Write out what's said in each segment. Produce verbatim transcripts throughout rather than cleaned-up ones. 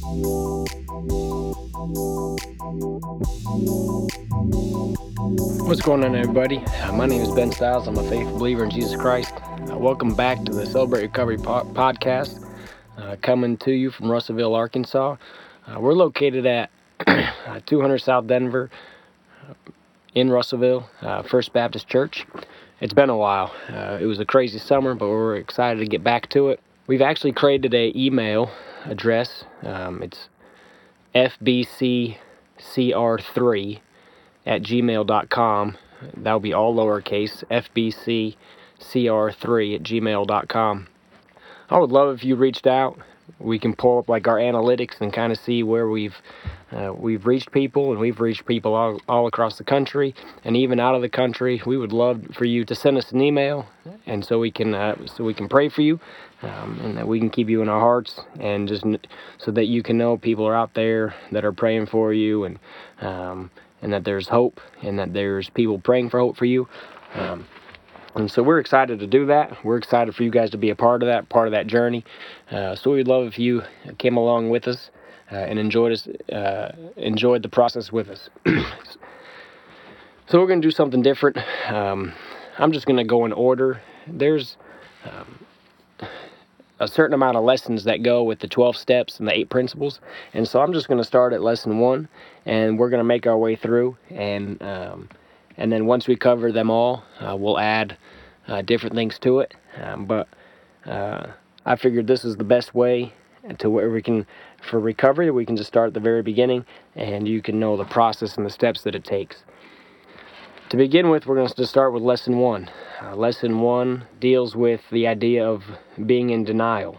What's going on, everybody? Uh, my name is Ben Stiles. I'm a faithful believer in Jesus Christ. Uh, welcome back to the Celebrate Recovery po- podcast, uh, coming to you from Russellville, Arkansas. Uh, we're located at two hundred South Denver in Russellville, uh, First Baptist Church. It's been a while. Uh, it was a crazy summer, but we're excited to get back to it. We've actually created an email address. Um, it's F B C C R three at gmail dot com. That'll be all lowercase, F B C C R three at gmail dot com. I would love if you reached out. We can pull up like our analytics and kind of see where we've uh, we've reached people, and we've reached people all, all across the country and even out of the country. We would love for you to send us an email, and so we can uh, so we can pray for you, um, and that we can keep you in our hearts, and just n- so that you can know people are out there that are praying for you, and um, and that there's hope, and that there's people praying for hope for you. Um, And so we're excited to do that. We're excited for you guys to be a part of that, part of that journey. Uh, so we'd love if you came along with us uh, and enjoyed us, uh, enjoyed the process with us. So we're going to do something different. Um, I'm just going to go in order. There's um, a certain amount of lessons that go with the twelve steps and the eight principles. And so I'm just going to start at lesson one, and we're going to make our way through. And um, And then once we cover them all, uh, we'll add uh, different things to it. Um, but uh, I figured this is the best way to where we can, for recovery, we can just start at the very beginning, and you can know the process and the steps that it takes. To begin with, we're going to start with lesson one. Uh, lesson one deals with the idea of being in denial.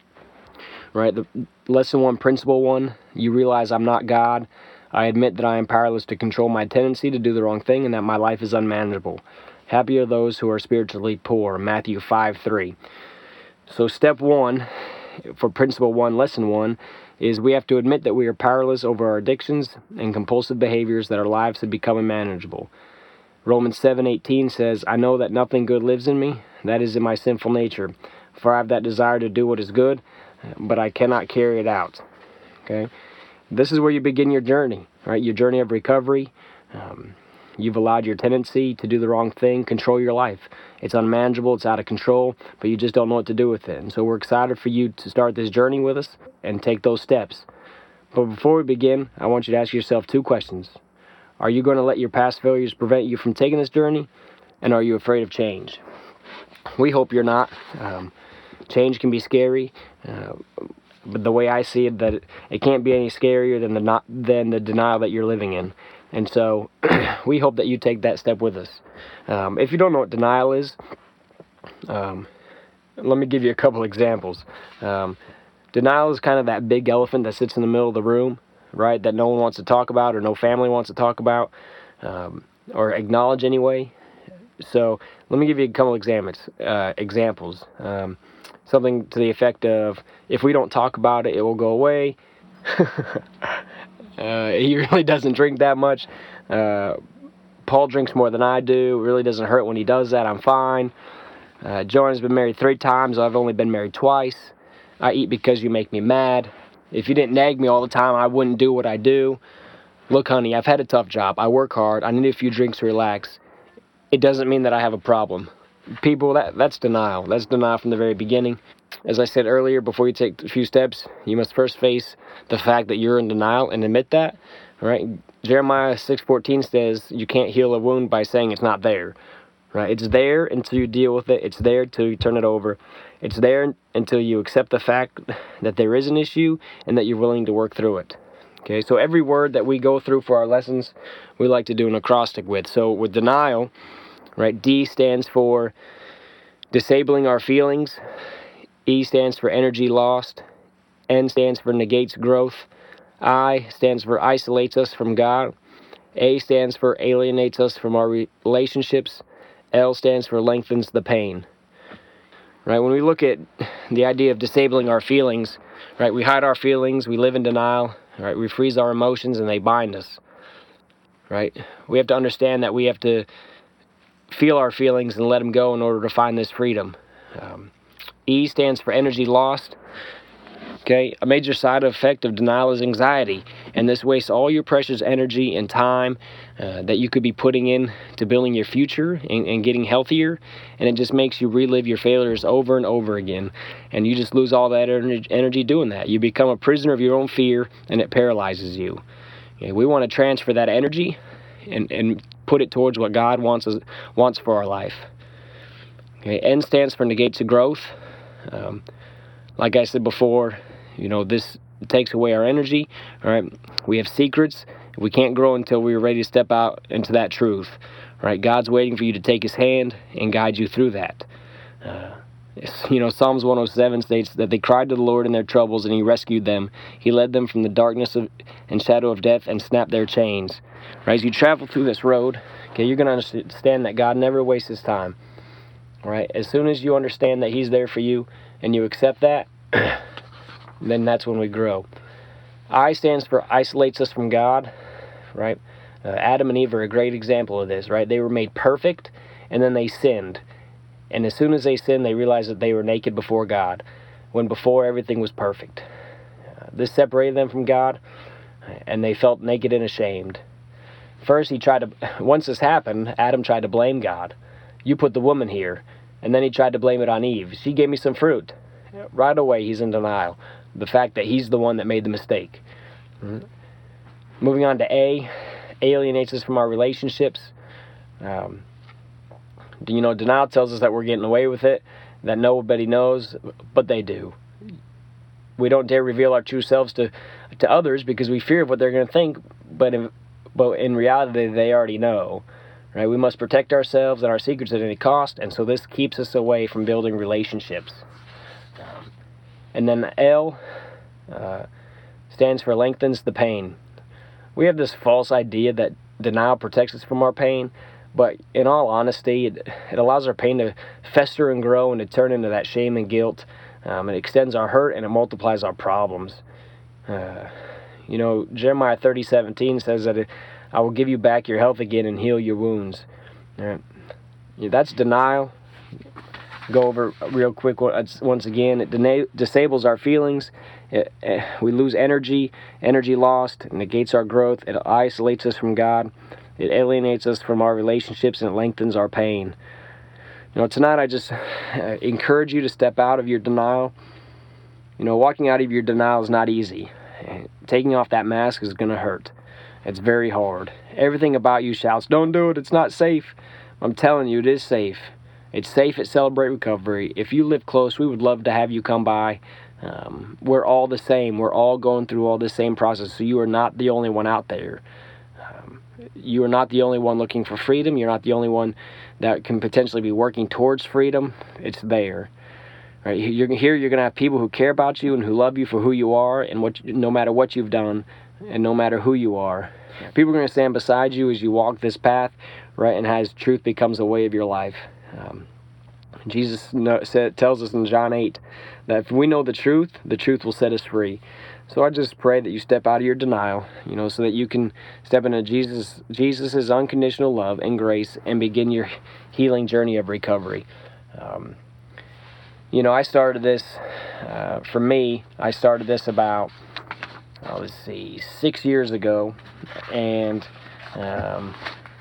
Right? The lesson one, principle one, you realize I'm not God. I admit that I am powerless to control my tendency to do the wrong thing, and that my life is unmanageable. Happy are those who are spiritually poor, Matthew five three. So step one, for principle one, lesson one, is we have to admit that we are powerless over our addictions and compulsive behaviors, that our lives have become unmanageable. Romans seven eighteen says, I know that nothing good lives in me, that is in my sinful nature. For I have that desire to do what is good, but I cannot carry it out. Okay? This is where you begin your journey, right? Your journey of recovery. Um, you've allowed your tendency to do the wrong thing control your life. It's unmanageable, it's out of control, but you just don't know what to do with it. And so we're excited for you to start this journey with us and take those steps. But before we begin, I want you to ask yourself two questions. Are you going to let your past failures prevent you from taking this journey? And are you afraid of change? We hope you're not. Um, change can be scary. Uh, But the way I see it, that it, it can't be any scarier than the not than the denial that you're living in. And so we hope that you take that step with us. Um, if you don't know what denial is, um, let me give you a couple examples. Um, denial is kind of that big elephant that sits in the middle of the room, right? That no one wants to talk about, or no family wants to talk about, um, or acknowledge anyway. So let me give you a couple examples. Uh, examples. Um, Something to the effect of, if we don't talk about it, it will go away. uh, he really doesn't drink that much. Uh, Paul drinks more than I do. It really doesn't hurt when he does that. I'm fine. Uh, Joanna's been married three times. I've only been married twice. I eat because you make me mad. If you didn't nag me all the time, I wouldn't do what I do. Look, honey, I've had a tough job. I work hard. I need a few drinks to relax. It doesn't mean that I have a problem. People, that that's denial. That's denial from the very beginning. As I said earlier, before you take a few steps, you must first face the fact that you're in denial and admit that. Right? Jeremiah six fourteen says you can't heal a wound by saying it's not there. Right? It's there until you deal with it. It's there until you turn it over. It's there until you accept the fact that there is an issue and that you're willing to work through it. Okay, so every word that we go through for our lessons, we like to do an acrostic with. So with denial, right, D stands for disabling our feelings. E stands for energy lost. N stands for negates growth. I stands for isolates us from God. A stands for alienates us from our relationships. L stands for lengthens the pain. Right, when we look at the idea of disabling our feelings, right, we hide our feelings, we live in denial, right, we freeze our emotions and they bind us. Right, we have to understand that we have to feel our feelings and let them go in order to find this freedom. Um, E stands for energy lost. Okay, a major side effect of denial is anxiety, and this wastes all your precious energy and time uh, that you could be putting in to building your future and, and getting healthier, and it just makes you relive your failures over and over again, and you just lose all that energy doing that. You become a prisoner of your own fear, and it paralyzes you. Okay, we want to transfer that energy and, and put it towards what God wants us, wants for our life. Okay, N stands for negates the growth. Um, like I said before, you know, this takes away our energy. All right, we have secrets. We can't grow until we're ready to step out into that truth. All right, God's waiting for you to take His hand and guide you through that. Uh, you know, Psalms one oh seven states that they cried to the Lord in their troubles, and He rescued them. He led them from the darkness of, and shadow of death, and snapped their chains. Right, as you travel through this road, okay, you're going to understand that God never wastes His time. All right, as soon as you understand that He's there for you and you accept that, then that's when we grow. I stands for isolates us from God, right? Uh, Adam and Eve are a great example of this, right? They were made perfect, and then they sinned. And as soon as they sinned, they realized that they were naked before God, when before everything was perfect. Uh, this separated them from God, and they felt naked and ashamed. First, he tried to, once this happened, Adam tried to blame God. You put the woman here. And then he tried to blame it on Eve. She gave me some fruit. Right away, he's in denial. The fact that he's the one that made the mistake. Mm-hmm. Moving on to A, alienates us from our relationships. Um, you know, denial tells us that we're getting away with it, that nobody knows, but they do. We don't dare reveal our true selves to, to others because we fear of what they're going to think, but in, but in reality, they already know. Right? We must protect ourselves and our secrets at any cost, and so this keeps us away from building relationships. Um, and then L uh, stands for lengthens the pain. We have this false idea that denial protects us from our pain, but in all honesty, it, it allows our pain to fester and grow and to turn into that shame and guilt. Um, it extends our hurt and it multiplies our problems. Uh, you know, Jeremiah thirty seventeen says that it, I will give you back your health again and heal your wounds. All right. Yeah, that's denial. Go over real quick once again. It dena- disables our feelings. It, uh, we lose energy. Energy lost. It negates our growth. It isolates us from God. It alienates us from our relationships, and it lengthens our pain. You know, tonight I just uh, encourage you to step out of your denial. You know, walking out of your denial is not easy. Taking off that mask is going to hurt. It's very hard. Everything about you shouts, don't do it, it's not safe. I'm telling you, it is safe. It's safe at Celebrate Recovery. If you live close, we would love to have you come by. Um, we're all the same. We're all going through all the same process, so you are not the only one out there. Um, you are not the only one looking for freedom. You're not the only one that can potentially be working towards freedom. It's there. Right? You're, here you're going to have people who care about you and who love you for who you are, and what, no matter what you've done, and no matter who you are. People are going to stand beside you as you walk this path, right, and as truth becomes a way of your life. Um, Jesus know, said, tells us in John eight that if we know the truth, the truth will set us free. So I just pray that you step out of your denial, you know, so that you can step into Jesus, Jesus's unconditional love and grace and begin your healing journey of recovery. Um, you know, I started this, uh, for me, I started this about, oh, let's see, six years ago, and um,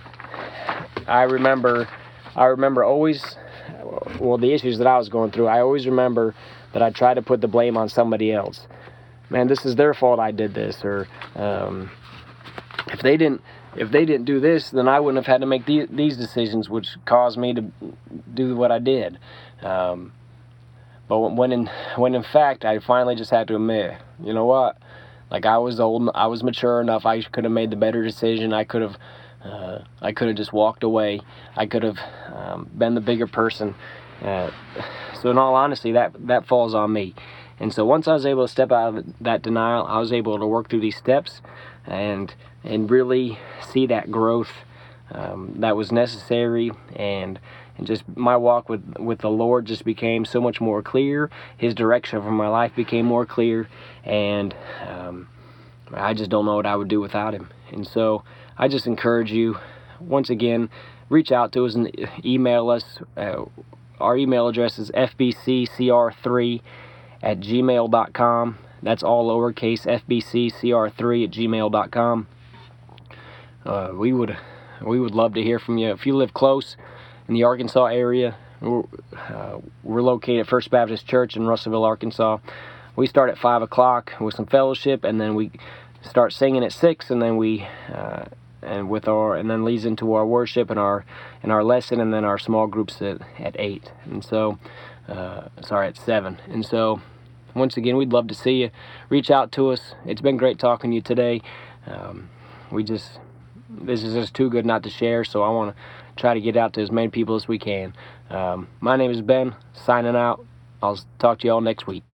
I remember, I remember always, well, the issues that I was going through, I always remember that I tried to put the blame on somebody else. Man, this is their fault I did this, or um, if they didn't, if they didn't do this, then I wouldn't have had to make the, these decisions, which caused me to do what I did. Um, but when in, when in fact, I finally just had to admit, you know what? Like, I was old, I was mature enough. I could have made the better decision. I could have, uh, I could have just walked away. I could have um, been the bigger person. Uh, so, in all honesty, that that falls on me. And so, once I was able to step out of that denial, I was able to work through these steps, and and really see that growth um, that was necessary, and and just my walk with with the Lord just became so much more clear. His direction for my life became more clear, and um, I just don't know what I would do without Him. And so I just encourage you, once again, reach out to us and email us. Uh, our email address is f b c c r three at gmail dot com. That's all lowercase, F B C C R three at gmail dot com. Uh, we would we would love to hear from you. If you live close in the Arkansas area, we're, uh, we're located at First Baptist Church in Russellville, Arkansas. We start at five o'clock with some fellowship, and then we start singing at six, and then we uh, and with our and then leads into our worship and our and our lesson, and then our small groups at, at eight. And so, uh, sorry, at seven. And so, once again, we'd love to see you. Reach out to us. It's been great talking to you today. Um, we just this is just too good not to share, so I want to try to get out to as many people as we can. Um, my name is Ben, signing out. I'll talk to you all next week.